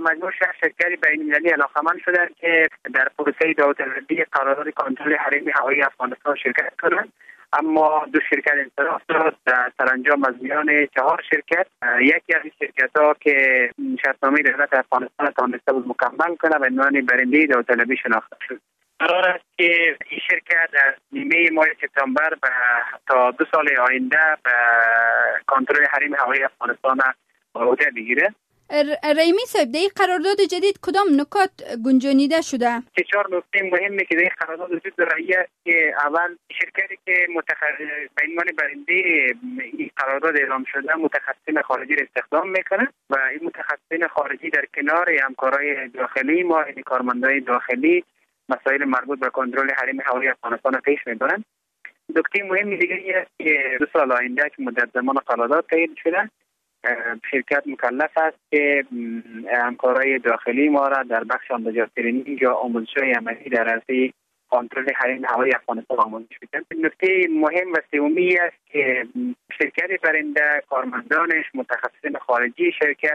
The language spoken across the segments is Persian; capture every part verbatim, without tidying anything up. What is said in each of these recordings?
مجموع شرکت بین‌المللی علاقمند شدند که در پروسه داوطلبی قرارداد کنترل حریم هوایی افغانستان شرکت کنند. اما دو شرکت انصراف داد. سرانجام از میان چهار شرکت یکی از این شرکت ها که شرطنامه دولت افغانستان تانسته بود مکمل کنه و عنوان برنده داوطلبی شناخته شد. قرار است که این شرکت از نیمه ماه سپتامبر تا دو سال آینده به کنترل حریم هوایی افغانستان عهده بگیره. رحیمی صاحب، در این قرارداد جدید کدام نکات گنجانیده شده؟ که چهار نکته مهمی که در این قرارداد وجود داره که اول شرکتی که متخصص به عنوان برنده این قرارداد اعلام شده متخصصین خارجی را استخدام میکنه و این متخصصین خارجی در کنار همکارای داخلی ما یعنی کارمندای داخلی مسائل مربوط به کنترل حریم هوایی افغانستان پیش میبرند. نکته مهمی دیگری است که دو سال آینده که مدت زمان قرارداد تایید شده، شرکت مکلف است که همکارای داخلی ما را در بخش آموزش ترینینگ یا آموزش‌های عملی در عرصه کنترل حریم هوایی افغانستان آموزش میدن. نکته مهم و سومی است که شرکت برنده کارمندانش متخصصین خارجی شرکت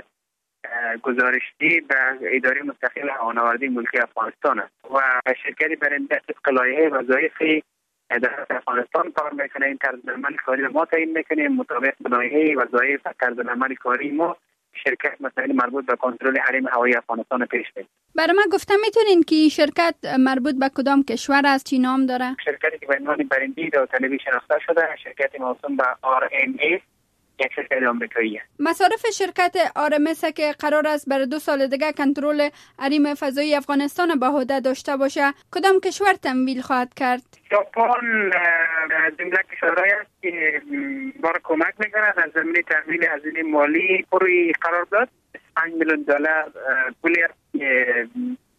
گزارشدهی به اداره مستقل هوانوردی ملکی افغانستان است و شرکت برنده طبق لایحه وظایف در افغانستان کار میکنه. این طرز عمل کاری ما تعیین میکنیم مطابق لایحه وظایف و طرز عمل کاری ما شرکت مسائل مربوط به کنترل حریم هوایی افغانستان پیش میبره. برای من گفتم میتونین که این شرکت مربوط به کدام کشور است، چی نام داره؟ شرکتی که به عنوان برنده داوطلبی شناخته شده شرکت موسوم به آر ام اس یک شرکت آمریکایی است. مصارف شرکت آر ام اس که قرار است برای دو سال دیگه کنترل حریم فضایی افغانستان به عهده داشته باشه کدام کشور تمویل خواهد کرد؟ ژاپن از جمله کشورهایی است که ما را کمک میکنند از زمینه تحویل هزینه مالی پروی قرارداد. پنج میلیون دلار پولی است که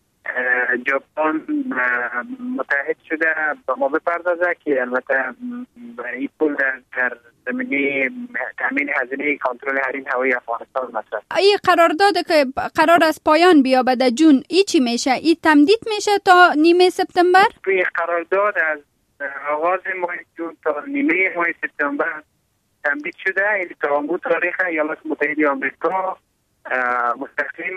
ژاپن متحد شده با ما بپردازه که البته این پول در زمینه تامین هزینه کنترل حریم هوایی افغانستان مصرف. این قرارداد که قرار است پایان بیابه در جون ای چی میشه؟ این تمدید میشه تا نیمه سپتامبر؟ این قرارداد از آغاز ماه جون تا نیمه ماه سپتامبر تمدید شده. این تا اون تاریخ ایالات متحده آمریکا مستقیم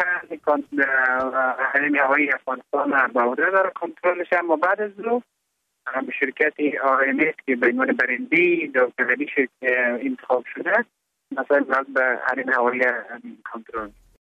حریم هوایی افغانستان با عهده داره کنترلش، اما بعد از او به شرکت آر ام اس که به عنوان برنده داوطلبی انتخاب شده مثلا به حریم هوایی کنترل